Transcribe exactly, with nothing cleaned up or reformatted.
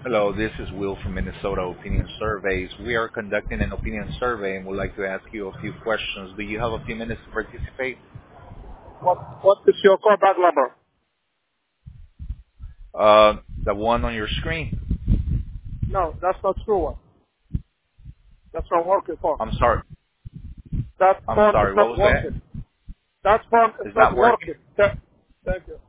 Hello, this is Will from Minnesota Opinion Surveys. We are conducting an opinion survey and would like to ask you a few questions. Do you have a few minutes to participate? What What is your callback number? Uh, the one on your screen. No, that's not true one. That's not working phone. I'm sorry. That I'm phone is sorry. What not was that? working. That phone is It's not not working. working. Th- Thank you.